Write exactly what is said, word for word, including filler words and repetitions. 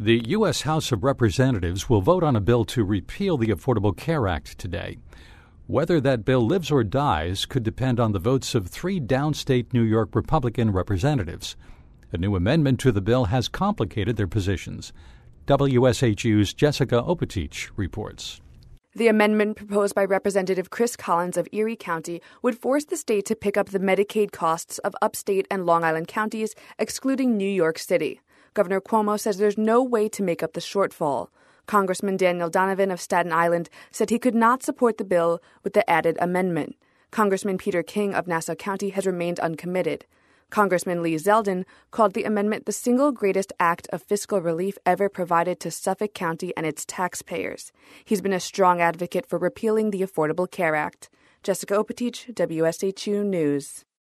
The U S House of Representatives will vote on a bill to repeal the Affordable Care Act today. Whether that bill lives or dies could depend on the votes of three downstate New York Republican representatives. A new amendment to the bill has complicated their positions. W S H U's Jessica Opatich reports. The amendment proposed by Representative Chris Collins of Erie County would force the state to pick up the Medicaid costs of upstate and Long Island counties, excluding New York City. Governor Cuomo says there's no way to make up the shortfall. Congressman Daniel Donovan of Staten Island said he could not support the bill with the added amendment. Congressman Peter King of Nassau County has remained uncommitted. Congressman Lee Zeldin called the amendment the single greatest act of fiscal relief ever provided to Suffolk County and its taxpayers. He's been a strong advocate for repealing the Affordable Care Act. Jessica Opatich, W S H U News.